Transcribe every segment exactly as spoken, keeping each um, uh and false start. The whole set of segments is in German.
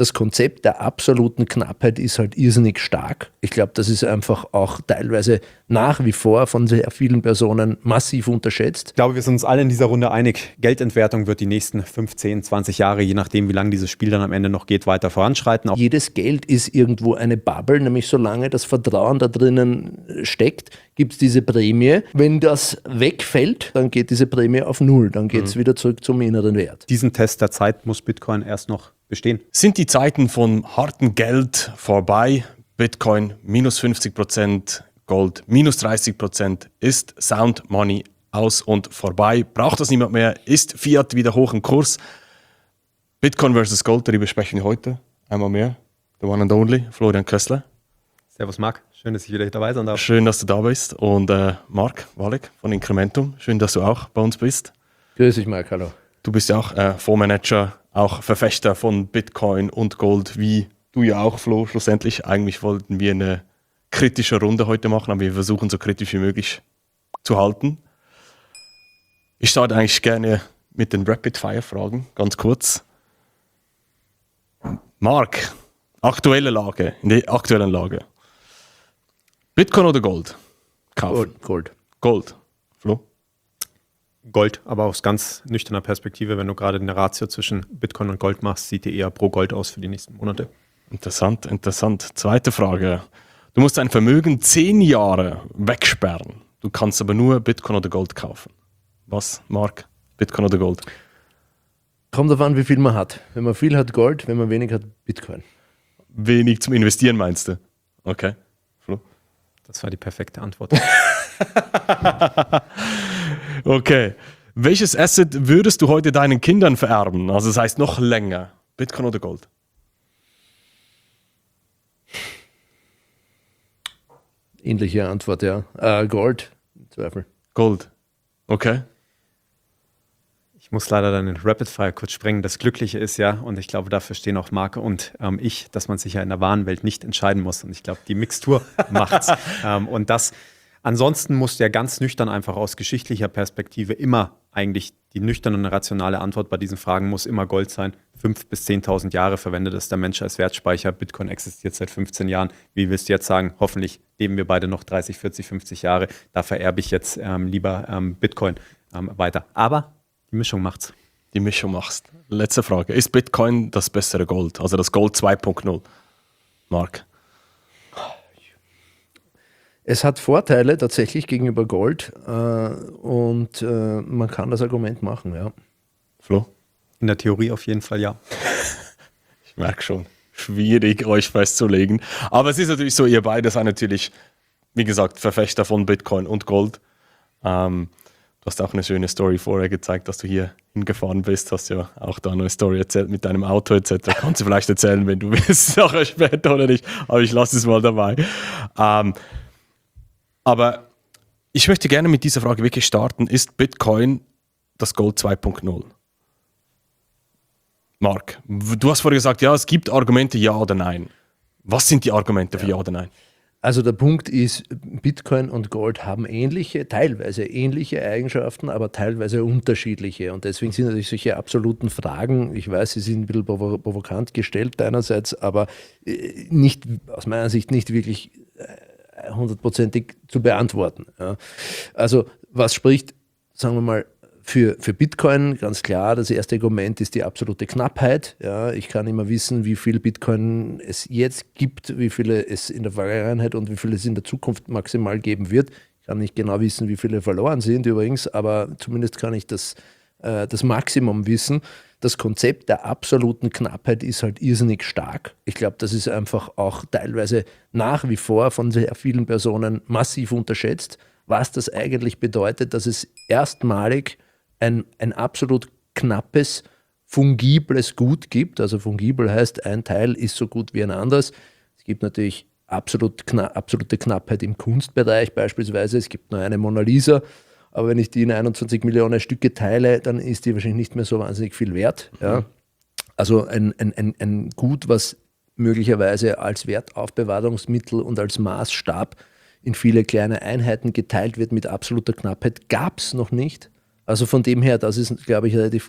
das Konzept der absoluten Knappheit ist halt irrsinnig stark. Ich glaube, das ist einfach auch teilweise nach wie vor von sehr vielen Personen massiv unterschätzt. Ich glaube, wir sind uns alle in dieser Runde einig. Geldentwertung wird die nächsten fünfzehn, zwanzig Jahre, je nachdem, wie lange dieses Spiel dann am Ende noch geht, weiter voranschreiten. Auch Jedes Geld ist irgendwo eine Bubble, nämlich solange das Vertrauen da drinnen steckt, gibt es diese Prämie. Wenn das wegfällt, dann geht diese Prämie auf Null. Dann geht es mhm. wieder zurück zum inneren Wert. Diesen Test der Zeit muss Bitcoin erst noch bestehen. Sind die Zeiten von hartem Geld vorbei? Bitcoin minus fünfzig Prozent, Gold minus dreißig Prozent. Ist Sound Money aus und vorbei? Braucht das niemand mehr? Ist Fiat wieder hoch im Kurs? Bitcoin versus Gold, darüber sprechen wir heute. Einmal mehr. The one and only, Florian Kössler. Servus Marc, schön, dass ich wieder dabei sein darf. Schön, dass du da bist. Und äh, Marc Walek von Incrementum, schön, dass du auch bei uns bist. Grüß dich, Marc, hallo. Du bist ja auch äh, Fondsmanager, auch Verfechter von Bitcoin und Gold, wie du ja auch, Flo, schlussendlich. Eigentlich wollten wir eine kritische Runde heute machen, aber wir versuchen so kritisch wie möglich zu halten. Ich starte eigentlich gerne mit den Rapid-Fire-Fragen, ganz kurz. Marc, aktuelle Lage, in der aktuellen Lage. Bitcoin oder Gold? Kaufen. Gold. Gold. Gold. Flo? Gold, aber aus ganz nüchterner Perspektive, wenn du gerade eine Ratio zwischen Bitcoin und Gold machst, sieht die eher pro Gold aus für die nächsten Monate. Interessant, interessant. Zweite Frage. Du musst dein Vermögen zehn Jahre wegsperren. Du kannst aber nur Bitcoin oder Gold kaufen. Was, Marc? Bitcoin oder Gold? Kommt darauf an, wie viel man hat. Wenn man viel hat, Gold, wenn man wenig hat, Bitcoin. Wenig zum Investieren meinst du? Okay. Flo? Das war die perfekte Antwort. Okay. Welches Asset würdest du heute deinen Kindern vererben? Also das heißt noch länger. Bitcoin oder Gold? Ähnliche Antwort, ja. Äh, Gold, Zweifel. Gold. Okay. Ich muss leider deinen Rapid Fire kurz sprengen. Das Glückliche ist ja, und ich glaube, dafür stehen auch Marc und ähm, ich, dass man sich ja in der wahren Welt nicht entscheiden muss. Und ich glaube, die Mixtur macht's. ähm, und das, ansonsten musst du ja ganz nüchtern einfach aus geschichtlicher Perspektive immer eigentlich die nüchterne und rationale Antwort bei diesen Fragen muss immer Gold sein. fünftausend bis zehntausend Jahre verwendet es der Mensch als Wertspeicher. Bitcoin existiert seit fünfzehn Jahren. Wie willst du jetzt sagen, hoffentlich leben wir beide noch dreißig, vierzig, fünfzig Jahre. Da vererbe ich jetzt ähm, lieber ähm, Bitcoin ähm, weiter. Aber die Mischung macht's. Die Mischung machst. Letzte Frage. Ist Bitcoin das bessere Gold? Also das Gold zwei Punkt null? Marc? Es hat Vorteile tatsächlich gegenüber Gold äh, und äh, man kann das Argument machen, ja. Flo? In der Theorie auf jeden Fall ja. Ich merke schon, schwierig euch festzulegen. Aber es ist natürlich so, ihr beide seid natürlich, wie gesagt, Verfechter von Bitcoin und Gold. Ähm, du hast auch eine schöne Story vorher gezeigt, dass du hier hingefahren bist. Hast ja auch da eine Story erzählt mit deinem Auto et cetera. Kannst du vielleicht erzählen, wenn du willst, nachher später oder nicht. Aber ich lasse es mal dabei. Ähm, aber ich möchte gerne mit dieser Frage wirklich starten. Ist Bitcoin das Gold zwei Punkt null? Marc, du hast vorher gesagt, ja, es gibt Argumente, ja oder nein. Was sind die Argumente für ja oder nein? Also der Punkt ist, Bitcoin und Gold haben ähnliche, teilweise ähnliche Eigenschaften, aber teilweise unterschiedliche. Und deswegen sind natürlich solche absoluten Fragen, ich weiß, sie sind ein bisschen provo- provokant gestellt einerseits, aber nicht, aus meiner Sicht nicht wirklich hundertprozentig zu beantworten. Ja. Also was spricht, sagen wir mal, für, für Bitcoin? Ganz klar, das erste Argument ist die absolute Knappheit. Ja. Ich kann immer wissen, wie viel Bitcoin es jetzt gibt, wie viele es in der Vergangenheit und wie viele es in der Zukunft maximal geben wird. Ich kann nicht genau wissen, wie viele verloren sind übrigens, aber zumindest kann ich das, äh, das Maximum wissen. Das Konzept der absoluten Knappheit ist halt irrsinnig stark. Ich glaube, das ist einfach auch teilweise nach wie vor von sehr vielen Personen massiv unterschätzt, was das eigentlich bedeutet, dass es erstmalig ein, ein absolut knappes, fungibles Gut gibt. Also fungibel heißt, ein Teil ist so gut wie ein anderes. Es gibt natürlich absolut kna- absolute Knappheit im Kunstbereich beispielsweise. Es gibt nur eine Mona Lisa. Aber wenn ich die in einundzwanzig Millionen Stücke teile, dann ist die wahrscheinlich nicht mehr so wahnsinnig viel wert. Mhm. Ja. Also ein, ein, ein, ein Gut, was möglicherweise als Wertaufbewahrungsmittel und als Maßstab in viele kleine Einheiten geteilt wird mit absoluter Knappheit, gab es noch nicht. Also von dem her, das ist, glaube ich, relativ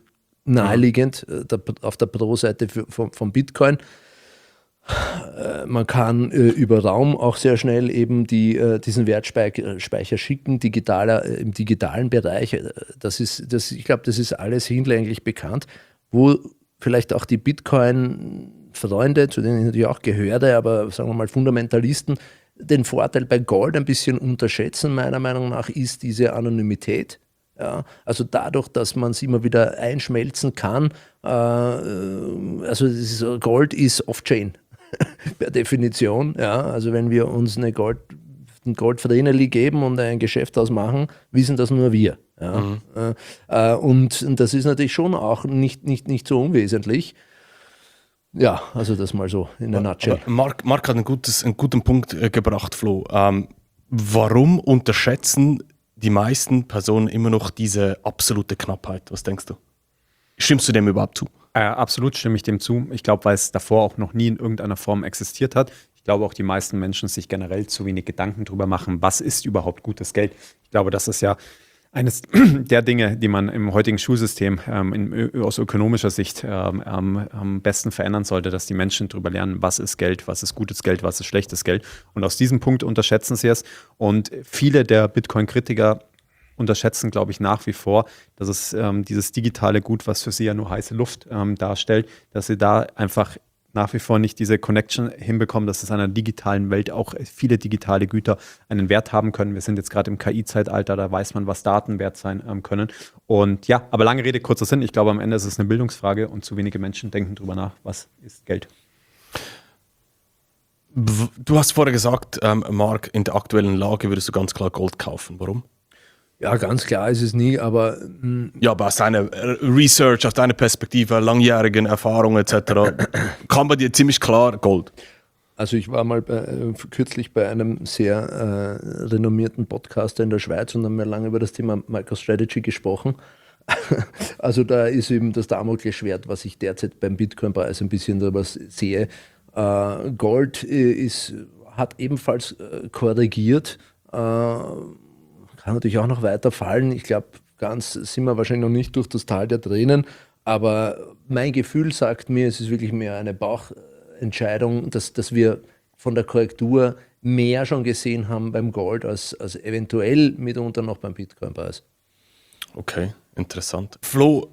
naheliegend äh, der, auf der Pro-Seite von, von Bitcoin. Äh, man kann äh, über Raum auch sehr schnell eben die, äh, diesen Wertspeicher Speicher schicken, digitaler, äh, im digitalen Bereich. Das ist, das, ich glaube, das ist alles hinlänglich bekannt, wo vielleicht auch die Bitcoin-Freunde, zu denen ich natürlich auch gehöre, aber sagen wir mal Fundamentalisten, den Vorteil bei Gold ein bisschen unterschätzen, meiner Meinung nach, ist diese Anonymität. Ja, also dadurch, dass man es immer wieder einschmelzen kann, äh, also das ist, Gold ist off-chain per Definition. Ja, also wenn wir uns eine Gold, ein Goldvreneli geben und ein Geschäft ausmachen, wissen das nur wir. Ja. Mhm. Äh, und das ist natürlich schon auch nicht, nicht, nicht so unwesentlich. Ja, also das mal so in der Nutshell. Marc, Marc hat ein gutes, einen guten Punkt äh, gebracht, Flo. Ähm, warum unterschätzen die meisten Personen immer noch diese absolute Knappheit? Was denkst du? Stimmst du dem überhaupt zu? Äh, absolut stimme ich dem zu. Ich glaube, weil es davor auch noch nie in irgendeiner Form existiert hat. Ich glaube auch, die meisten Menschen sich generell zu wenig Gedanken darüber machen, was ist überhaupt gutes Geld. Ich glaube, das ist ja eines der Dinge, die man im heutigen Schulsystem ähm, in, aus ökonomischer Sicht ähm, am besten verändern sollte, dass die Menschen darüber lernen, was ist Geld, was ist gutes Geld, was ist schlechtes Geld. Und aus diesem Punkt unterschätzen sie es. Und viele der Bitcoin-Kritiker unterschätzen, glaube ich, nach wie vor, dass es ähm, dieses digitale Gut, was für sie ja nur heiße Luft ähm, darstellt, dass sie da einfach nach wie vor nicht diese Connection hinbekommen, dass es in einer digitalen Welt auch viele digitale Güter einen Wert haben können. Wir sind jetzt gerade im K I-Zeitalter, da weiß man, was Daten wert sein ähm, können. Und ja, aber lange Rede, kurzer Sinn. Ich glaube, am Ende ist es eine Bildungsfrage und zu wenige Menschen denken darüber nach, was ist Geld. Du hast vorher gesagt, ähm, Marc, in der aktuellen Lage würdest du ganz klar Gold kaufen. Warum? Ja, ganz klar ist es nie, aber... Mh. Ja, aber aus deiner Research, aus deiner Perspektive, langjährigen Erfahrungen et cetera, kann man dir ziemlich klar Gold. Also ich war mal bei, äh, kürzlich bei einem sehr äh, renommierten Podcaster in der Schweiz und haben wir lange über das Thema MicroStrategy gesprochen. Also da ist eben das Damoklesschwert, was ich derzeit beim Bitcoin-Preis ein bisschen darüber sehe. Äh, Gold ist, hat ebenfalls äh, korrigiert, äh, kann natürlich auch noch weiter fallen. Ich glaube, ganz sind wir wahrscheinlich noch nicht durch das Tal der Tränen, aber mein Gefühl sagt mir, es ist wirklich mehr eine Bauchentscheidung, dass, dass wir von der Korrektur mehr schon gesehen haben beim Gold als, als eventuell mitunter noch beim Bitcoin-Preis. Okay, interessant. Flo,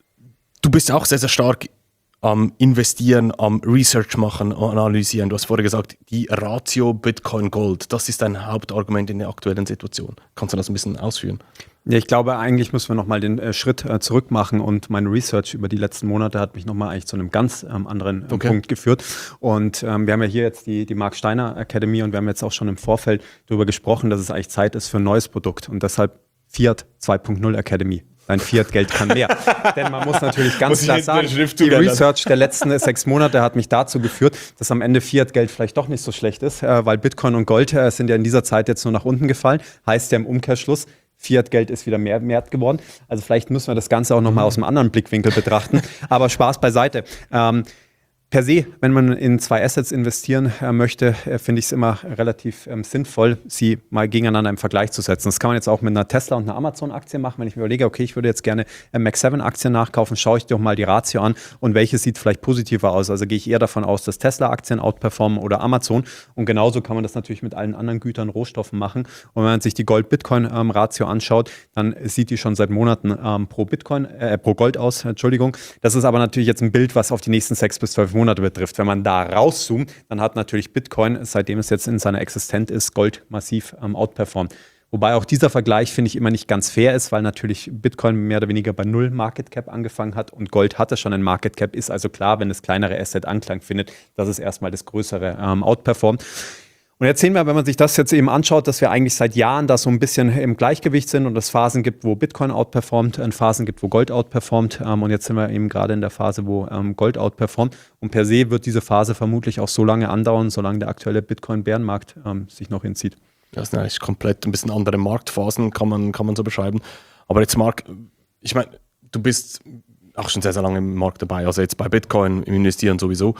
du bist auch sehr, sehr stark am Investieren, am Research machen, analysieren. Du hast vorher gesagt, die Ratio Bitcoin-Gold, das ist dein Hauptargument in der aktuellen Situation. Kannst du das ein bisschen ausführen? Ja, ich glaube, eigentlich müssen wir nochmal den äh, Schritt äh, zurück machen und meine Research über die letzten Monate hat mich nochmal eigentlich zu einem ganz ähm, anderen äh, okay. Punkt geführt. Und ähm, wir haben ja hier jetzt die, die Mark Steiner Academy und wir haben jetzt auch schon im Vorfeld darüber gesprochen, dass es eigentlich Zeit ist für ein neues Produkt und deshalb Fiat zwei Punkt null Academy. Dein Fiat-Geld kann mehr. Denn man muss natürlich ganz klar sagen, die Research der letzten sechs Monate hat mich dazu geführt, dass am Ende Fiat-Geld vielleicht doch nicht so schlecht ist, äh, weil Bitcoin und Gold äh, sind ja in dieser Zeit jetzt nur nach unten gefallen. Heißt ja im Umkehrschluss, Fiat-Geld ist wieder mehr wert geworden. Also vielleicht müssen wir das Ganze auch nochmal aus einem anderen Blickwinkel betrachten. Aber Spaß beiseite. Ähm, Per se, wenn man in zwei Assets investieren äh, möchte, äh, finde ich es immer relativ ähm, sinnvoll, sie mal gegeneinander im Vergleich zu setzen. Das kann man jetzt auch mit einer Tesla und einer Amazon-Aktie machen. Wenn ich mir überlege, okay, ich würde jetzt gerne äh, Mac sieben Aktien nachkaufen, schaue ich doch mal die Ratio an und welche sieht vielleicht positiver aus. Also gehe ich eher davon aus, dass Tesla-Aktien outperformen oder Amazon. Und genauso kann man das natürlich mit allen anderen Gütern, Rohstoffen machen. Und wenn man sich die Gold-Bitcoin-Ratio ähm, anschaut, dann sieht die schon seit Monaten ähm, pro Bitcoin, äh, pro Gold aus. Entschuldigung. Das ist aber natürlich jetzt ein Bild, was auf die nächsten sechs bis zwölf Monate Monate betrifft. Wenn man da rauszoomt, dann hat natürlich Bitcoin, seitdem es jetzt in seiner Existenz ist, Gold massiv ähm, outperformt. Wobei auch dieser Vergleich, finde ich, immer nicht ganz fair ist, weil natürlich Bitcoin mehr oder weniger bei null Market Cap angefangen hat und Gold hatte schon ein Market Cap. Ist also klar, wenn das kleinere Asset Anklang findet, dass es erstmal das größere ähm, outperformt. Und jetzt sehen wir, wenn man sich das jetzt eben anschaut, dass wir eigentlich seit Jahren da so ein bisschen im Gleichgewicht sind und es Phasen gibt, wo Bitcoin outperformt, und Phasen gibt, wo Gold outperformt. Und jetzt sind wir eben gerade in der Phase, wo Gold outperformt. Und per se wird diese Phase vermutlich auch so lange andauern, solange der aktuelle Bitcoin-Bärenmarkt sich noch hinzieht. Das sind eigentlich komplett ein bisschen andere Marktphasen, kann man, kann man so beschreiben. Aber jetzt, Marc, ich meine, du bist auch schon sehr, sehr lange im Markt dabei, also jetzt bei Bitcoin, im Investieren sowieso.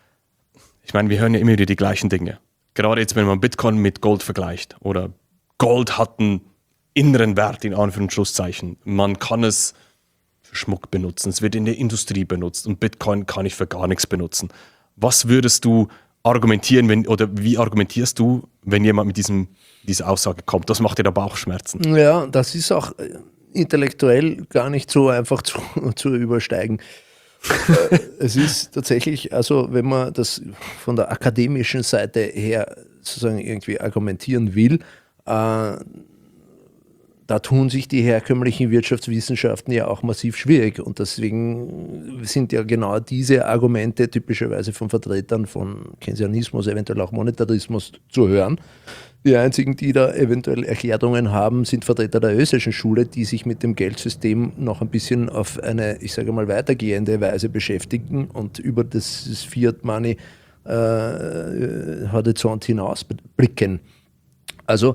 Ich meine, wir hören ja immer wieder die gleichen Dinge. Gerade jetzt, wenn man Bitcoin mit Gold vergleicht oder Gold hat einen inneren Wert, in Anführungszeichen. Man kann es für Schmuck benutzen, es wird in der Industrie benutzt und Bitcoin kann ich für gar nichts benutzen. Was würdest du argumentieren, wenn, oder wie argumentierst du, wenn jemand mit diesem, dieser Aussage kommt? Das macht dir da Bauchschmerzen. Ja, das ist auch intellektuell gar nicht so einfach zu, zu übersteigen. Es ist tatsächlich, also wenn man das von der akademischen Seite her sozusagen irgendwie argumentieren will, äh, da tun sich die herkömmlichen Wirtschaftswissenschaften ja auch massiv schwierig und deswegen sind ja genau diese Argumente typischerweise von Vertretern von Keynesianismus, eventuell auch Monetarismus zu hören. Die einzigen, die da eventuell Erklärungen haben, sind Vertreter der österreichischen Schule, die sich mit dem Geldsystem noch ein bisschen auf eine, ich sage mal, weitergehende Weise beschäftigen und über das Fiat Money äh, Horizont hinaus blicken. Also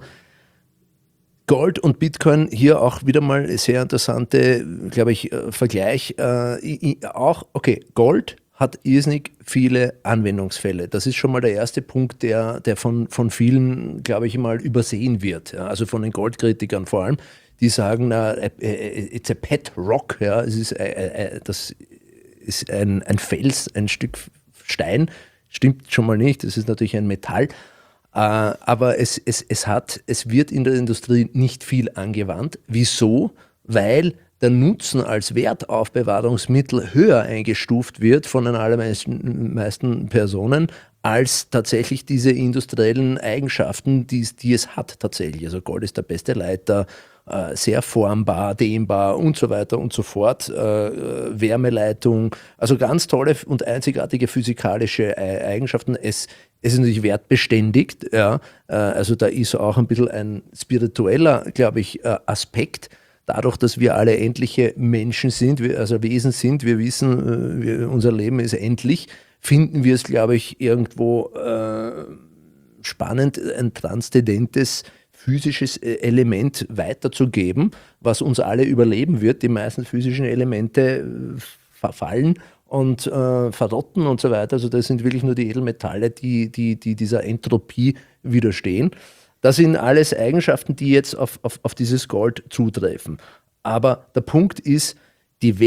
Gold und Bitcoin, hier auch wieder mal sehr interessante, glaube ich, Vergleich. Äh, auch, okay, Gold hat irrsinnig viele Anwendungsfälle. Das ist schon mal der erste Punkt, der, der von, von vielen, glaube ich, mal übersehen wird. Ja, also von den Goldkritikern vor allem, die sagen, na, it's a pet rock. Ja, es ist, äh, das ist ein, ein Fels, ein Stück Stein. Stimmt schon mal nicht, das ist natürlich ein Metall. Aber es, es, es, hat, es wird in der Industrie nicht viel angewandt. Wieso? Weil der Nutzen als Wertaufbewahrungsmittel höher eingestuft wird von den allermeisten meisten Personen als tatsächlich diese industriellen Eigenschaften, die, die es hat tatsächlich. Also Gold ist der beste Leiter, äh, sehr formbar, dehnbar und so weiter und so fort. Äh, Wärmeleitung, also ganz tolle und einzigartige physikalische Eigenschaften. Es Es ist natürlich wertbeständig, ja. Also da ist auch ein bisschen ein spiritueller, glaube ich, Aspekt. Dadurch, dass wir alle endliche Menschen sind, also Wesen sind, wir wissen, wir, unser Leben ist endlich, finden wir es, glaube ich, irgendwo äh, spannend, ein transzendentes physisches Element weiterzugeben, was uns alle überleben wird. Die meisten physischen Elemente verfallen und äh, verrotten und so weiter. Also das sind wirklich nur die Edelmetalle, die, die, die dieser Entropie widerstehen. Das sind alles Eigenschaften, die jetzt auf, auf, auf dieses Gold zutreffen. Aber der Punkt ist, die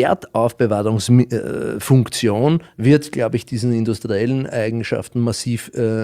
Wertaufbewahrungsfunktion wird, glaube ich, diesen industriellen Eigenschaften massiv, äh,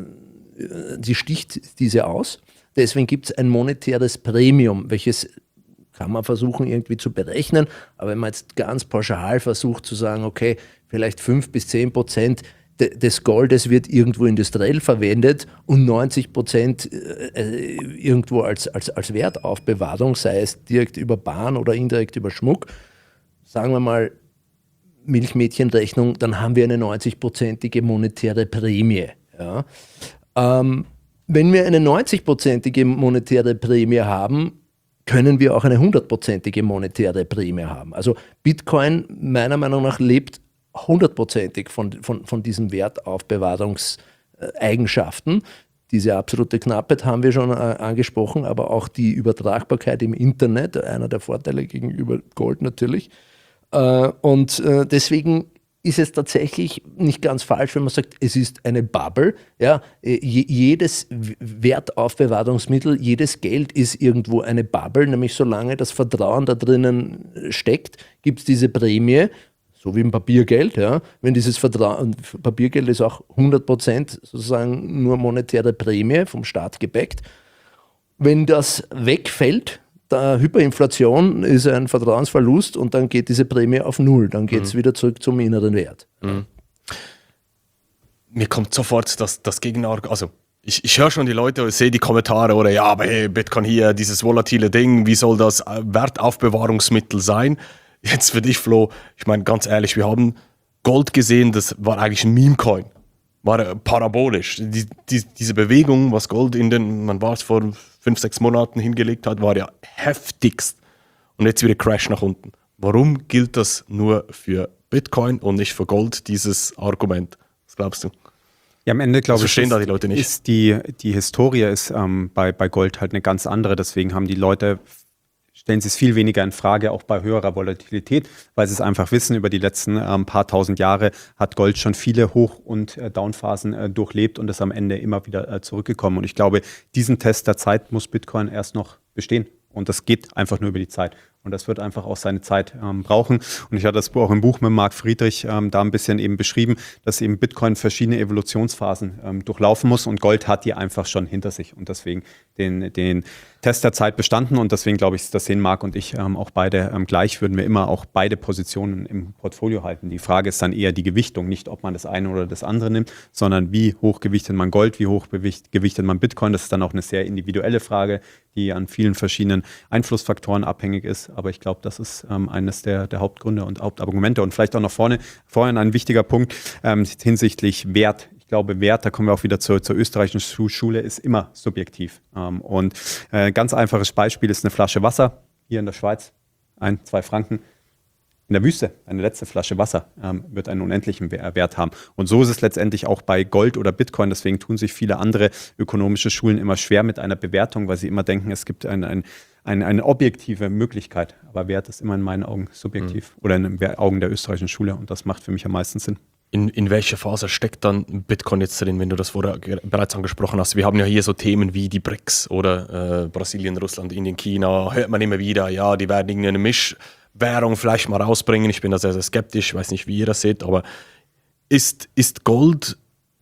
sie sticht diese aus. Deswegen gibt es ein monetäres Premium, welches kann man versuchen irgendwie zu berechnen, aber wenn man jetzt ganz pauschal versucht zu sagen, okay, vielleicht fünf bis zehn Prozent de, des Goldes wird irgendwo industriell verwendet und neunzig Prozent äh, irgendwo als, als, als Wertaufbewahrung, sei es direkt über Bahn oder indirekt über Schmuck, sagen wir mal Milchmädchenrechnung, dann haben wir eine neunzig-prozentige monetäre Prämie. Ja. Ähm, wenn wir eine neunzig-prozentige monetäre Prämie haben, können wir auch eine hundertprozentige monetäre Prämie haben. Also Bitcoin meiner Meinung nach lebt hundertprozentig von, von, von diesen Wertaufbewahrungseigenschaften. Diese absolute Knappheit haben wir schon äh, angesprochen, aber auch die Übertragbarkeit im Internet, einer der Vorteile gegenüber Gold natürlich. Äh, und äh, deswegen ist es tatsächlich nicht ganz falsch, wenn man sagt, es ist eine Bubble. Ja, jedes Wertaufbewahrungsmittel, jedes Geld ist irgendwo eine Bubble, nämlich solange das Vertrauen da drinnen steckt, gibt es diese Prämie, so wie im Papiergeld. Ja. Wenn dieses Vertrauen, Papiergeld ist auch hundert Prozent sozusagen nur monetäre Prämie vom Staat gebackt. Wenn das wegfällt, der Hyperinflation ist ein Vertrauensverlust und dann geht diese Prämie auf Null. Dann geht es mhm. wieder zurück zum inneren Wert. Mhm. Mir kommt sofort das, das Gegenargument. Also ich, ich höre schon die Leute, ich sehe die Kommentare oder ja, aber hey, Bitcoin hier, dieses volatile Ding, wie soll das Wertaufbewahrungsmittel sein? Jetzt für dich, Flo, ich meine ganz ehrlich, wir haben Gold gesehen, das war eigentlich ein Meme-Coin. War parabolisch. Die, die, diese Bewegung, was Gold in den, man war es vor fünf, sechs Monaten hingelegt hat, war ja heftigst. Und jetzt wieder Crash nach unten. Warum gilt das nur für Bitcoin und nicht für Gold, dieses Argument? Was glaubst du? Ja, am Ende glaube ich, ist, da die Leute nicht. Ist die, die Historie ist ähm, bei, bei Gold halt eine ganz andere. Deswegen haben die Leute, stellen sie es viel weniger in Frage, auch bei höherer Volatilität, weil sie es einfach wissen, über die letzten ähm, paar tausend Jahre hat Gold schon viele Hoch- und äh, Downphasen äh, durchlebt und ist am Ende immer wieder äh, zurückgekommen. Und ich glaube, diesen Test der Zeit muss Bitcoin erst noch bestehen. Und das geht einfach nur über die Zeit. Und das wird einfach auch seine Zeit ähm, brauchen. Und ich hatte das auch im Buch mit Marc Friedrich ähm, da ein bisschen eben beschrieben, dass eben Bitcoin verschiedene Evolutionsphasen ähm, durchlaufen muss und Gold hat die einfach schon hinter sich und deswegen den, den Test der Zeit bestanden. Und deswegen glaube ich, das sehen Marc und ich ähm, auch beide ähm, gleich, würden wir immer auch beide Positionen im Portfolio halten. Die Frage ist dann eher die Gewichtung, nicht ob man das eine oder das andere nimmt, sondern wie hoch gewichtet man Gold, wie hoch gewichtet man Bitcoin. Das ist dann auch eine sehr individuelle Frage, die an vielen verschiedenen Einflussfaktoren abhängig ist. Aber ich glaube, das ist ähm, eines der, der Hauptgründe und Hauptargumente. Und vielleicht auch noch vorne, vorhin ein wichtiger Punkt ähm, hinsichtlich Wert. Ich glaube, Wert, da kommen wir auch wieder zur, zur österreichischen Schule, ist immer subjektiv. Ähm, und ein äh, ganz einfaches Beispiel ist eine Flasche Wasser hier in der Schweiz. Ein, zwei Franken. In der Wüste, eine letzte Flasche Wasser ähm, wird einen unendlichen Wert haben. Und so ist es letztendlich auch bei Gold oder Bitcoin. Deswegen tun sich viele andere ökonomische Schulen immer schwer mit einer Bewertung, weil sie immer denken, es gibt ein, ein, ein, eine objektive Möglichkeit. Aber Wert ist immer in meinen Augen subjektiv mhm. oder in den Augen der österreichischen Schule. Und das macht für mich am meisten Sinn. In, in welcher Phase steckt dann Bitcoin jetzt drin, wenn du das vorher bereits angesprochen hast? Wir haben ja hier so Themen wie die B R I C S oder äh, Brasilien, Russland, Indien, China. Hört man immer wieder, ja, die werden irgendeine Mischwährung vielleicht mal rausbringen. Ich bin da sehr, sehr skeptisch, ich weiß nicht, wie ihr das seht, aber ist, ist Gold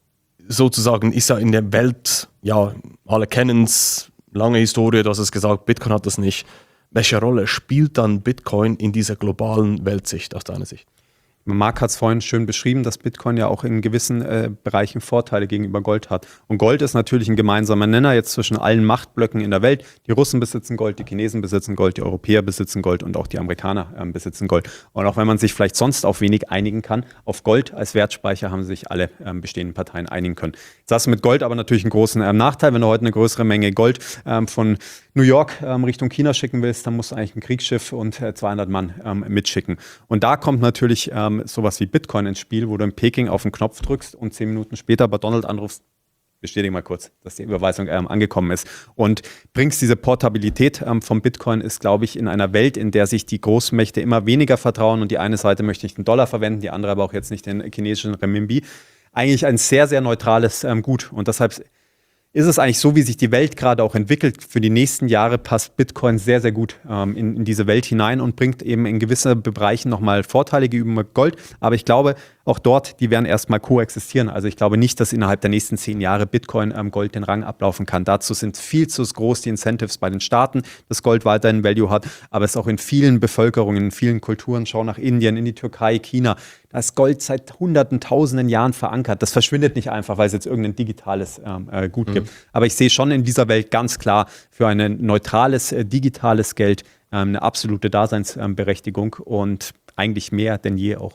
sozusagen, ist ja in der Welt, ja, alle kennen es, lange Historie, du hast es gesagt, Bitcoin hat das nicht. Welche Rolle spielt dann Bitcoin in dieser globalen Weltsicht aus deiner Sicht? Marc hat es vorhin schön beschrieben, dass Bitcoin ja auch in gewissen äh, Bereichen Vorteile gegenüber Gold hat. Und Gold ist natürlich ein gemeinsamer Nenner jetzt zwischen allen Machtblöcken in der Welt. Die Russen besitzen Gold, die Chinesen besitzen Gold, die Europäer besitzen Gold und auch die Amerikaner äh, besitzen Gold. Und auch wenn man sich vielleicht sonst auf wenig einigen kann, auf Gold als Wertspeicher haben sich alle äh, bestehenden Parteien einigen können. Jetzt hast du mit Gold aber natürlich einen großen äh, Nachteil. Wenn du heute eine größere Menge Gold äh, von New York ähm, Richtung China schicken willst, dann musst du eigentlich ein Kriegsschiff und äh, zweihundert Mann ähm, mitschicken. Und da kommt natürlich ähm, sowas wie Bitcoin ins Spiel, wo du in Peking auf den Knopf drückst und zehn Minuten später bei Donald anrufst, bestätige mal kurz, dass die Überweisung ähm, angekommen ist. Und bringst diese Portabilität ähm, vom Bitcoin ist, glaube ich, in einer Welt, in der sich die Großmächte immer weniger vertrauen und die eine Seite möchte nicht den Dollar verwenden, die andere aber auch jetzt nicht den chinesischen Renminbi, eigentlich ein sehr, sehr neutrales ähm, Gut. Und deshalb ist es eigentlich so, wie sich die Welt gerade auch entwickelt. Für die nächsten Jahre passt Bitcoin sehr, sehr gut ähm, in, in diese Welt hinein und bringt eben in gewisse Bereichen nochmal Vorteile gegenüber Gold. Aber ich glaube, auch dort, die werden erstmal koexistieren. Also ich glaube nicht, dass innerhalb der nächsten zehn Jahre Bitcoin ähm, Gold den Rang ablaufen kann. Dazu sind viel zu groß die Incentives bei den Staaten, dass Gold weiterhin Value hat. Aber es ist auch in vielen Bevölkerungen, in vielen Kulturen, schau nach Indien, in die Türkei, China, da ist Gold seit hunderten, tausenden Jahren verankert. Das verschwindet nicht einfach, weil es jetzt irgendein digitales ähm, äh, Gut mhm. gibt. Aber ich sehe schon in dieser Welt ganz klar für ein neutrales, äh, digitales Geld ähm, eine absolute Daseinsberechtigung ähm, und eigentlich mehr denn je auch.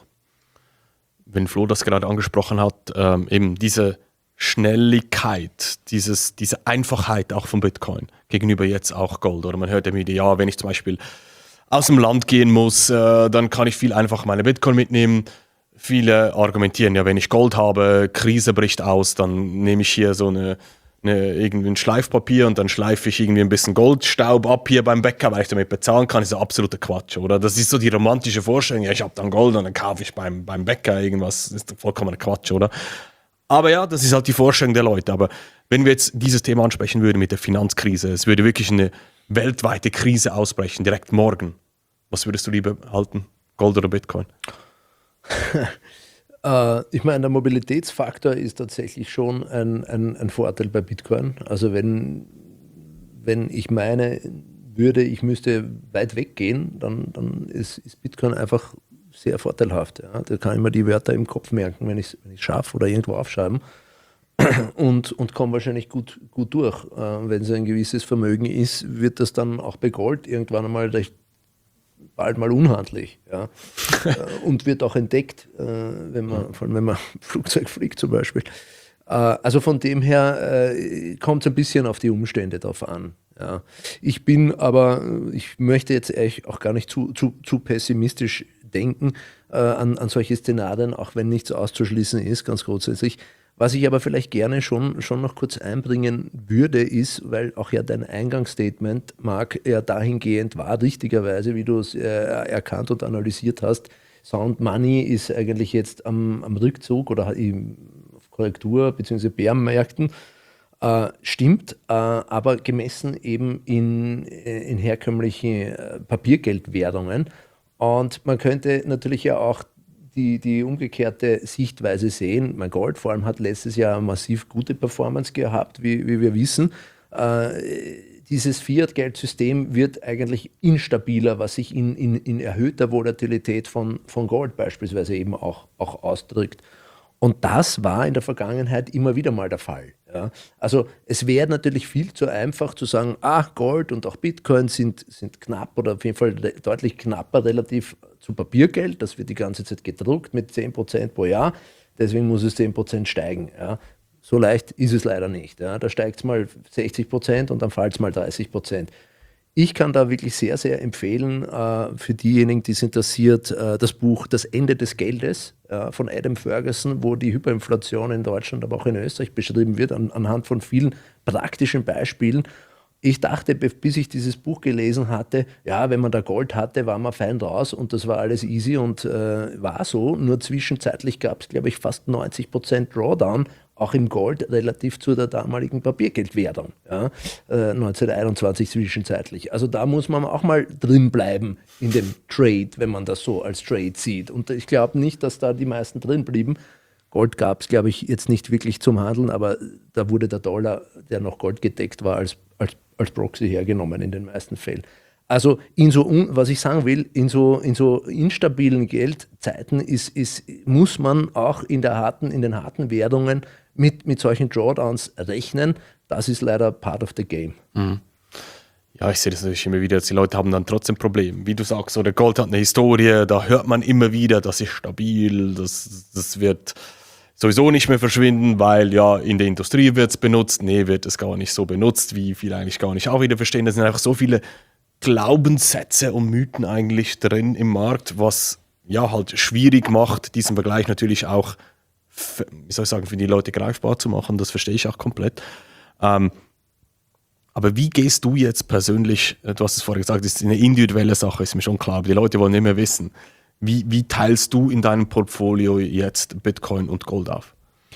Wenn Flo das gerade angesprochen hat, ähm, eben diese Schnelligkeit, dieses, diese Einfachheit auch von Bitcoin gegenüber jetzt auch Gold. Oder man hört immer wieder, ja, wenn ich zum Beispiel aus dem Land gehen muss, äh, dann kann ich viel einfacher meine Bitcoin mitnehmen. Viele argumentieren, ja, wenn ich Gold habe, Krise bricht aus, dann nehme ich hier so eine, eine, irgendwie ein Schleifpapier und dann schleife ich irgendwie ein bisschen Goldstaub ab hier beim Bäcker, weil ich damit bezahlen kann. Das ist absoluter Quatsch, oder? Das ist so die romantische Vorstellung, ja, ich habe dann Gold und dann kaufe ich beim, beim Bäcker irgendwas. Das ist vollkommener Quatsch, oder? Aber ja, das ist halt die Vorstellung der Leute. Aber wenn wir jetzt dieses Thema ansprechen würden mit der Finanzkrise, es würde wirklich eine weltweite Krise ausbrechen, direkt morgen. Was würdest du lieber halten? Gold oder Bitcoin? äh, ich meine, der Mobilitätsfaktor ist tatsächlich schon ein, ein, ein Vorteil bei Bitcoin. Also wenn, wenn ich meine würde, ich müsste weit weggehen, dann, dann ist, ist Bitcoin einfach sehr vorteilhaft. Ja. Da kann ich mir die Wörter im Kopf merken, wenn ich es wenn ich schaffe oder irgendwo aufschreiben. Und, und komme wahrscheinlich gut, gut durch. Äh, wenn es ein gewisses Vermögen ist, wird das dann auch bei Gold irgendwann einmal recht bald mal unhandlich. Ja? äh, und wird auch entdeckt, äh, wenn man, vor allem wenn man Flugzeug fliegt zum Beispiel. Äh, also von dem her äh, kommt es ein bisschen auf die Umstände drauf an. Ja. Ich bin aber, ich möchte jetzt eigentlich auch gar nicht zu, zu, zu pessimistisch denken äh, an, an solche Szenarien, auch wenn nichts auszuschließen ist, ganz grundsätzlich. Was ich aber vielleicht gerne schon, schon noch kurz einbringen würde, ist, weil auch ja dein Eingangsstatement, Marc, ja dahingehend war, richtigerweise, wie du es äh, erkannt und analysiert hast, Sound Money ist eigentlich jetzt am, am Rückzug oder auf Korrektur bzw. Bärenmärkten. Äh, stimmt, äh, aber gemessen eben in, in herkömmlichen äh, Papiergeldwährungen. Und man könnte natürlich ja auch die, die umgekehrte Sichtweise sehen. Mein Gold vor allem hat letztes Jahr massiv gute Performance gehabt, wie, wie wir wissen. Äh, dieses Fiat-Geldsystem wird eigentlich instabiler, was sich in, in, in erhöhter Volatilität von, von Gold beispielsweise eben auch, auch ausdrückt. Und das war in der Vergangenheit immer wieder mal der Fall. Ja. Also es wäre natürlich viel zu einfach zu sagen, ah, Gold und auch Bitcoin sind, sind knapp oder auf jeden Fall deutlich knapper relativ zu Papiergeld. Das wird die ganze Zeit gedruckt mit zehn Prozent pro Jahr. Deswegen muss es zehn Prozent steigen. Ja. So leicht ist es leider nicht. Ja. Da steigt es mal sechzig Prozent und dann fällt es mal dreißig Prozent. Ich kann da wirklich sehr, sehr empfehlen, äh, für diejenigen, die es interessiert, äh, das Buch Das Ende des Geldes äh, von Adam Ferguson, wo die Hyperinflation in Deutschland, aber auch in Österreich beschrieben wird, an, anhand von vielen praktischen Beispielen. Ich dachte, bis ich dieses Buch gelesen hatte, ja, wenn man da Gold hatte, war man fein raus und das war alles easy und äh, war so. Nur zwischenzeitlich gab es, glaube ich, fast neunzig Prozent Drawdown, auch im Gold relativ zu der damaligen Papiergeldwährung, ja, äh, neunzehnhunderteinundzwanzig zwischenzeitlich. Also da muss man auch mal drin bleiben in dem Trade, wenn man das so als Trade sieht. Und ich glaube nicht, dass da die meisten drin blieben. Gold gab es, glaube ich, jetzt nicht wirklich zum Handeln, aber da wurde der Dollar, der noch goldgedeckt war, als, als, als Proxy hergenommen in den meisten Fällen. Also in so, was ich sagen will, in so, in so instabilen Geldzeiten ist, ist, muss man auch in, der harten, in den harten Währungen mit, mit solchen Drawdowns rechnen. Das ist leider part of the game. Mhm. Ja, ich sehe das natürlich immer wieder, dass die Leute haben dann trotzdem Probleme. Wie du sagst, oder Gold hat eine Historie, da hört man immer wieder, das ist stabil, das, das wird sowieso nicht mehr verschwinden, weil ja in der Industrie wird es benutzt. Nee, wird es gar nicht so benutzt, wie viele eigentlich gar nicht auch wieder verstehen. Da sind einfach so viele Glaubenssätze und Mythen eigentlich drin im Markt, was ja halt schwierig macht, diesen Vergleich natürlich auch, wie soll ich sagen, für die Leute greifbar zu machen. Das verstehe ich auch komplett. Ähm, aber wie gehst du jetzt persönlich, du hast es vorher gesagt, das ist eine individuelle Sache, ist mir schon klar, aber die Leute wollen nicht mehr wissen. Wie, wie teilst du in deinem Portfolio jetzt Bitcoin und Gold auf?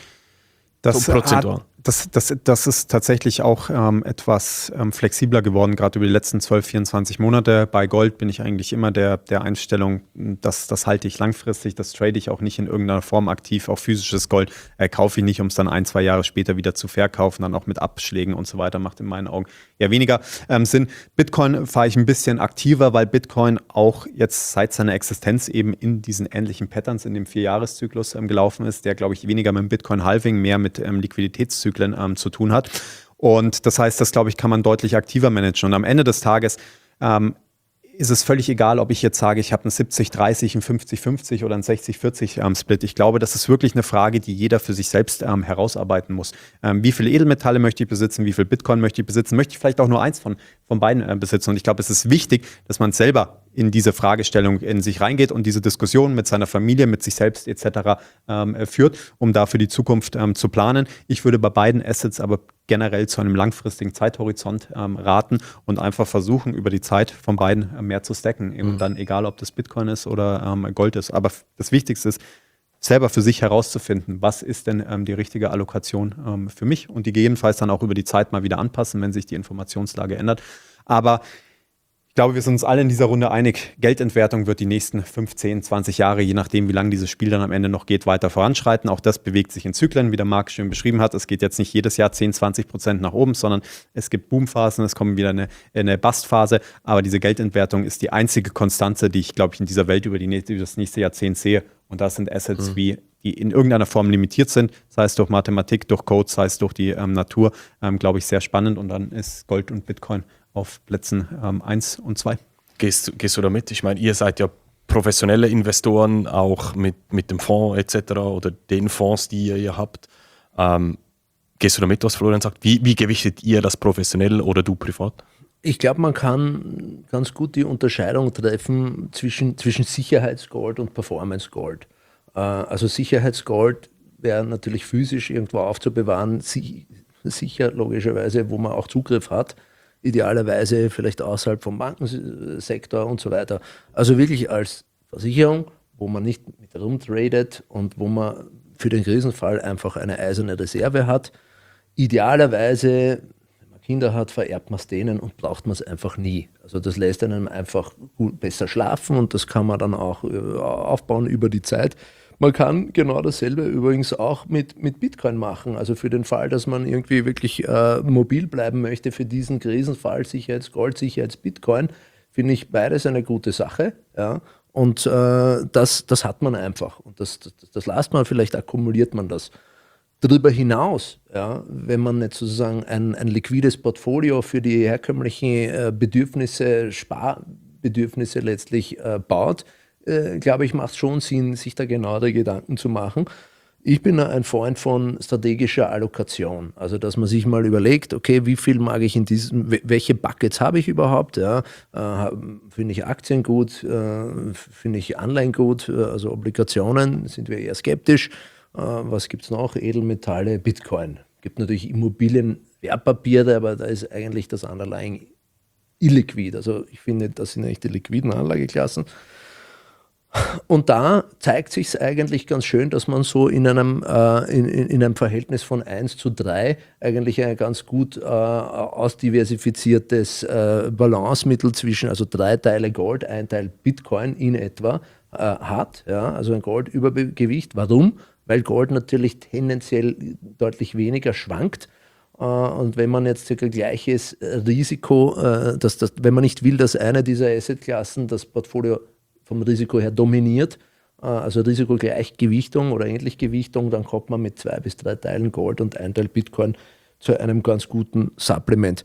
Das, hat, das, das, das ist tatsächlich auch ähm, etwas ähm, flexibler geworden, gerade über die letzten zwölf, vierundzwanzig Monate. Bei Gold bin ich eigentlich immer der, der Einstellung, das, das halte ich langfristig, das trade ich auch nicht in irgendeiner Form aktiv. Auch physisches Gold äh, kaufe ich nicht, um es dann ein, zwei Jahre später wieder zu verkaufen, dann auch mit Abschlägen und so weiter, macht in meinen Augen eher weniger ähm, Sinn. Bitcoin fahre ich ein bisschen aktiver, weil Bitcoin auch jetzt seit seiner Existenz eben in diesen ähnlichen Patterns in dem Vierjahreszyklus ähm, gelaufen ist, der, glaube ich, weniger mit dem Bitcoin-Halving, mehr mit ähm, Liquiditätszyklen ähm, zu tun hat. Und das heißt, das, glaube ich, kann man deutlich aktiver managen. Und am Ende des Tages ähm, ist es völlig egal, ob ich jetzt sage, ich habe einen siebzig dreißig, einen fünfzig fünfzig oder einen sechzig vierzig ähm, Split. Ich glaube, das ist wirklich eine Frage, die jeder für sich selbst ähm, herausarbeiten muss. Ähm, wie viele Edelmetalle möchte ich besitzen? Wie viel Bitcoin möchte ich besitzen? Möchte ich vielleicht auch nur eins von, von beiden äh, besitzen? Und ich glaube, es ist wichtig, dass man selber in diese Fragestellung in sich reingeht und diese Diskussion mit seiner Familie, mit sich selbst et cetera ähm, führt, um da für die Zukunft ähm, zu planen. Ich würde bei beiden Assets aber generell zu einem langfristigen Zeithorizont ähm, raten und einfach versuchen, über die Zeit von beiden äh, mehr zu stacken. Eben mhm. dann egal, ob das Bitcoin ist oder ähm, Gold ist. Aber das Wichtigste ist, selber für sich herauszufinden, was ist denn ähm, die richtige Allokation ähm, für mich und die gegebenenfalls dann auch über die Zeit mal wieder anpassen, wenn sich die Informationslage ändert. Aber ich glaube, wir sind uns alle in dieser Runde einig, Geldentwertung wird die nächsten fünfzehn, zwanzig Jahre, je nachdem, wie lange dieses Spiel dann am Ende noch geht, weiter voranschreiten. Auch das bewegt sich in Zyklen, wie der Marc schön beschrieben hat. Es geht jetzt nicht jedes Jahr zehn, zwanzig Prozent nach oben, sondern es gibt Boomphasen, es kommt wieder eine, eine Bustphase. Aber diese Geldentwertung ist die einzige Konstante, die ich, glaube ich, in dieser Welt über, die nächste, über das nächste Jahrzehnt sehe. Und das sind Assets, mhm. wie, die in irgendeiner Form limitiert sind, sei es durch Mathematik, durch Code, sei es durch die ähm, Natur, ähm, glaube ich, sehr spannend. Und dann ist Gold und Bitcoin auf Plätzen ähm, eins und zwei. Gehst, gehst du da mit? Ich meine, ihr seid ja professionelle Investoren, auch mit, mit dem Fonds et cetera oder den Fonds, die ihr hier habt. Ähm, gehst du da mit, was Florian sagt? Wie, wie gewichtet ihr das professionell oder du privat? Ich glaube, man kann ganz gut die Unterscheidung treffen zwischen, zwischen Sicherheitsgold und Performance-Gold. Äh, also Sicherheitsgold wäre natürlich physisch irgendwo aufzubewahren, si- sicher logischerweise, wo man auch Zugriff hat. Idealerweise vielleicht außerhalb vom Bankensektor und so weiter. Also wirklich als Versicherung, wo man nicht mit rumtradet und wo man für den Krisenfall einfach eine eiserne Reserve hat. idealerweise, wenn man Kinder hat, vererbt man es denen und braucht man es einfach nie. Also das lässt einem einfach gut, besser schlafen und das kann man dann auch äh, aufbauen über die Zeit. Man kann genau dasselbe übrigens auch mit, mit Bitcoin machen. Also für den Fall, dass man irgendwie wirklich äh, mobil bleiben möchte für diesen Krisenfall, Sicherheitsgold, Sicherheitsbitcoin, finde ich beides eine gute Sache. Ja. Und äh, das, das hat man einfach. Und das, das, das lässt man, vielleicht akkumuliert man das. Darüber hinaus, ja, wenn man nicht sozusagen ein, ein liquides Portfolio für die herkömmlichen äh, Bedürfnisse, Sparbedürfnisse letztlich äh, baut, äh, glaube ich, macht es schon Sinn, sich da genauere Gedanken zu machen. Ich bin ein Freund von strategischer Allokation, also dass man sich mal überlegt, okay, wie viel mag ich in diesem, welche Buckets habe ich überhaupt? Ja? Äh, finde ich Aktien gut, äh, finde ich Anleihen gut, also Obligationen sind wir eher skeptisch. Äh, was gibt es noch? Edelmetalle, Bitcoin. Es gibt natürlich Immobilien, Wertpapiere, aber da ist eigentlich das Underlying illiquid. Also ich finde, das sind eigentlich die liquiden Anlageklassen. Und da zeigt sich es eigentlich ganz schön, dass man so in einem, äh, in, in einem Verhältnis von eins zu drei eigentlich ein ganz gut äh, ausdiversifiziertes äh, Balancemittel zwischen, also drei Teile Gold, ein Teil Bitcoin in etwa äh, hat. Ja? Also ein Goldübergewicht. Warum? Weil Gold natürlich tendenziell deutlich weniger schwankt. Uh, und wenn man jetzt circa gleiches Risiko, uh, dass das, wenn man nicht will, dass eine dieser Assetklassen das Portfolio vom Risiko her dominiert, also Risikogleichgewichtung oder Ähnlichgewichtung, dann kommt man mit zwei bis drei Teilen Gold und ein Teil Bitcoin zu einem ganz guten Supplement.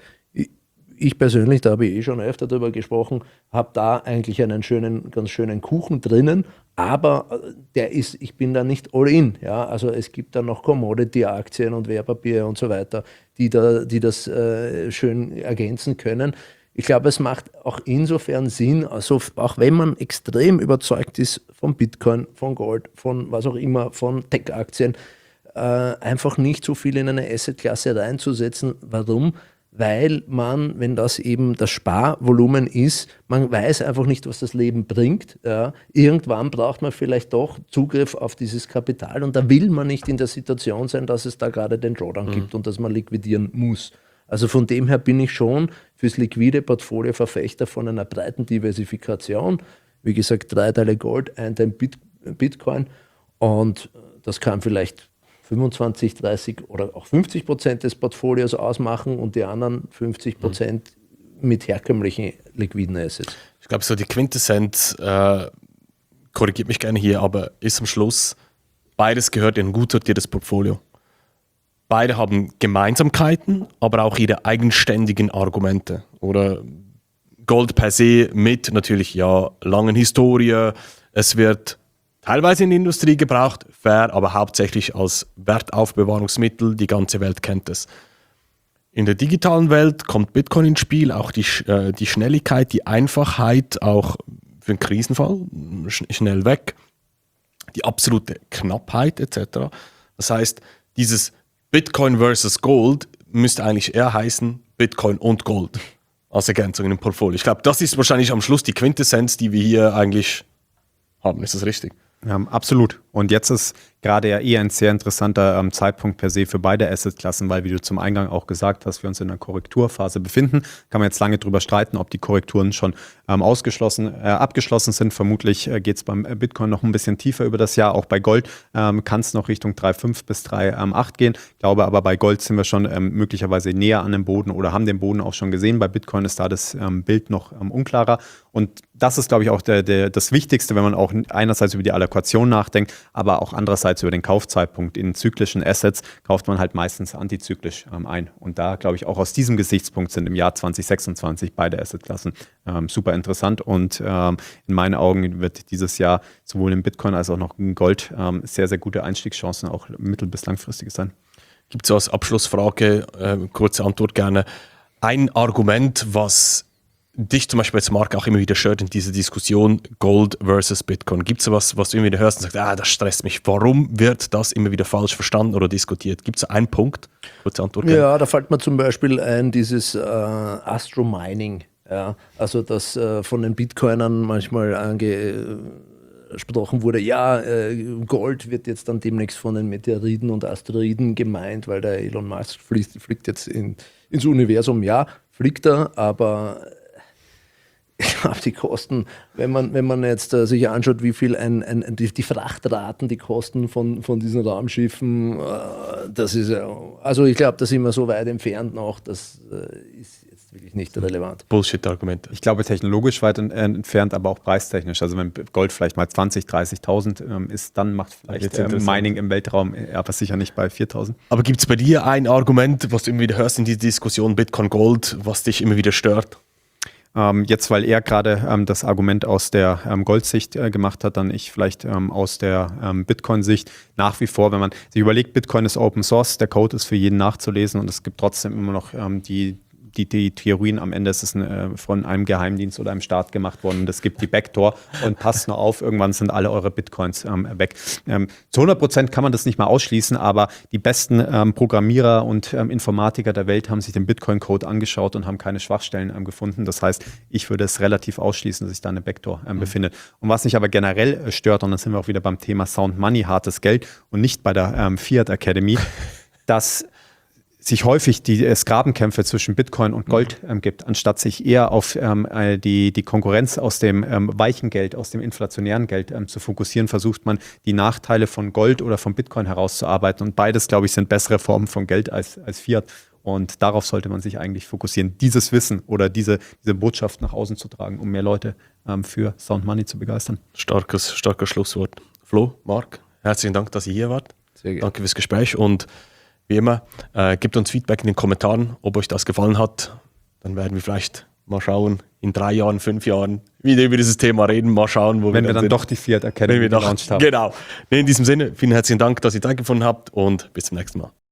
Ich persönlich, da habe ich eh schon öfter darüber gesprochen, habe da eigentlich einen schönen, ganz schönen Kuchen drinnen, aber der ist, ich bin da nicht all in. Ja? Also es gibt da noch Commodity-Aktien und Wertpapiere und so weiter, die, da, die das äh, schön ergänzen können. Ich glaube, es macht auch insofern Sinn, also auch wenn man extrem überzeugt ist von Bitcoin, von Gold, von was auch immer, von Tech-Aktien, äh, einfach nicht so viel in eine Assetklasse reinzusetzen. Warum? Weil man, wenn das eben das Sparvolumen ist, man weiß einfach nicht, was das Leben bringt. Ja. Irgendwann braucht man vielleicht doch Zugriff auf dieses Kapital und da will man nicht in der Situation sein, dass es da gerade den Drawdown mhm. gibt und dass man liquidieren muss. Also von dem her bin ich schon fürs liquide Portfolio Verfechter von einer breiten Diversifikation. Wie gesagt, drei Teile Gold, ein Teil Bit- Bitcoin und das kann vielleicht fünfundzwanzig, dreißig oder auch fünfzig Prozent des Portfolios ausmachen und die anderen fünfzig Prozent mit herkömmlichen liquiden Assets. Ich glaube, so die Quintessenz, äh, korrigiert mich gerne hier, aber ist am Schluss, beides gehört in ein gut sortiertes Portfolio. Beide haben Gemeinsamkeiten, aber auch ihre eigenständigen Argumente. Oder Gold per se mit natürlich ja langen Historie. Es wird teilweise in der Industrie gebraucht, fair, aber hauptsächlich als Wertaufbewahrungsmittel. Die ganze Welt kennt es. In der digitalen Welt kommt Bitcoin ins Spiel, auch die, äh, die Schnelligkeit, die Einfachheit, auch für einen Krisenfall, sch- schnell weg, die absolute Knappheit et cetera. Das heißt, dieses Bitcoin versus Gold müsste eigentlich eher heißen Bitcoin und Gold als Ergänzung in dem Portfolio. Ich glaube, das ist wahrscheinlich am Schluss die Quintessenz, die wir hier eigentlich haben. Ist das richtig? Ja, absolut. Und jetzt ist gerade ja eh ein sehr interessanter ähm, Zeitpunkt per se für beide Assetklassen, weil, wie du zum Eingang auch gesagt hast, wir uns in einer Korrekturphase befinden. Kann man jetzt lange drüber streiten, ob die Korrekturen schon ähm, ausgeschlossen, äh, abgeschlossen sind. Vermutlich äh, geht es beim Bitcoin noch ein bisschen tiefer über das Jahr. Auch bei Gold ähm, kann es noch Richtung drei Komma fünf bis drei Komma acht gehen. Ich glaube aber, bei Gold sind wir schon ähm, möglicherweise näher an dem Boden oder haben den Boden auch schon gesehen. Bei Bitcoin ist da das ähm, Bild noch ähm, unklarer. Und das ist, glaube ich, auch der, der, das Wichtigste, wenn man auch einerseits über die Allokation nachdenkt, aber auch andererseits über den Kaufzeitpunkt. In zyklischen Assets kauft man halt meistens antizyklisch ähm, ein. Und da, glaube ich, auch aus diesem Gesichtspunkt sind im Jahr zwanzig sechsundzwanzig beide Assetklassen ähm, super interessant. Und ähm, in meinen Augen wird dieses Jahr sowohl in Bitcoin als auch noch in Gold ähm, sehr, sehr gute Einstiegschancen, auch mittel- bis langfristig sein. Gibt es als Abschlussfrage, äh, kurze Antwort gerne, ein Argument, was dich zum Beispiel als Marc auch immer wieder stört in dieser Diskussion Gold versus Bitcoin? Gibt es was, was du immer wieder hörst und sagst, ah, das stresst mich. Warum wird das immer wieder falsch verstanden oder diskutiert? Gibt es einen Punkt? Kurze Antwort. Ja, gerne. Da fällt mir zum Beispiel ein, dieses äh, Astro-Mining. Ja, also dass äh, von den Bitcoinern manchmal ange, gesprochen wurde, ja, äh, Gold wird jetzt dann demnächst von den Meteoriten und Asteroiden gemeint, weil der Elon Musk fliegt, fliegt jetzt in, ins Universum. Ja, fliegt er, aber ich glaube, die Kosten, wenn man, wenn man jetzt äh, sich anschaut, wie viel ein, ein, die, die Frachtraten, die Kosten von, von diesen Raumschiffen, äh, das ist ja, also ich glaube, da sind wir so weit entfernt noch, das äh, ist jetzt wirklich nicht relevant. Bullshit-Argumente. Ich glaube, technologisch weit en- entfernt, aber auch preistechnisch. Also wenn Gold vielleicht mal zwanzig, dreißigtausend ähm, ist, dann macht vielleicht Jetzt ähm, interessant. Mining im Weltraum, äh, aber sicher nicht bei viertausend. Aber gibt es bei dir ein Argument, was du immer wieder hörst in dieser Diskussion Bitcoin Gold, was dich immer wieder stört? Ähm, jetzt, weil er gerade ähm, das Argument aus der ähm, Goldsicht äh, gemacht hat, dann ich vielleicht ähm, aus der ähm, Bitcoin-Sicht. Nach wie vor, wenn man sich überlegt, Bitcoin ist Open Source, der Code ist für jeden nachzulesen und es gibt trotzdem immer noch ähm, die Die, die Theorien, am Ende ist es eine, von einem Geheimdienst oder einem Staat gemacht worden und es gibt die Backdoor und passt nur auf, irgendwann sind alle eure Bitcoins ähm, weg. Ähm, zu hundert Prozent kann man das nicht mal ausschließen, aber die besten ähm, Programmierer und ähm, Informatiker der Welt haben sich den Bitcoin-Code angeschaut und haben keine Schwachstellen ähm, gefunden. Das heißt, ich würde es relativ ausschließen, dass sich da eine Backdoor ähm, mhm. befindet. Und was mich aber generell äh, stört, und dann sind wir auch wieder beim Thema Sound Money, hartes Geld und nicht bei der ähm, Fiat Academy, dass sich häufig die es Grabenkämpfe zwischen Bitcoin und Gold ähm, gibt, anstatt sich eher auf ähm, die, die Konkurrenz aus dem ähm, weichen Geld, aus dem inflationären Geld ähm, zu fokussieren, versucht man die Nachteile von Gold oder von Bitcoin herauszuarbeiten. Und beides, glaube ich, sind bessere Formen von Geld als, als Fiat. Und darauf sollte man sich eigentlich fokussieren, dieses Wissen oder diese, diese Botschaft nach außen zu tragen, um mehr Leute ähm, für Sound Money zu begeistern. Starkes, starkes Schlusswort. Flo, Marc, herzlichen Dank, dass ihr hier wart. Sehr gerne. Danke fürs Gespräch und wie immer, äh, gebt uns Feedback in den Kommentaren, ob euch das gefallen hat. Dann werden wir vielleicht mal schauen, in drei Jahren, fünf Jahren wieder über dieses Thema reden. Mal schauen, wo Wenn wir wir dann dann sind. doch die Fiat Academy Wenn wir doch, gelauncht haben. genau. In diesem Sinne, vielen herzlichen Dank, dass ihr Zeit gefunden habt und bis zum nächsten Mal.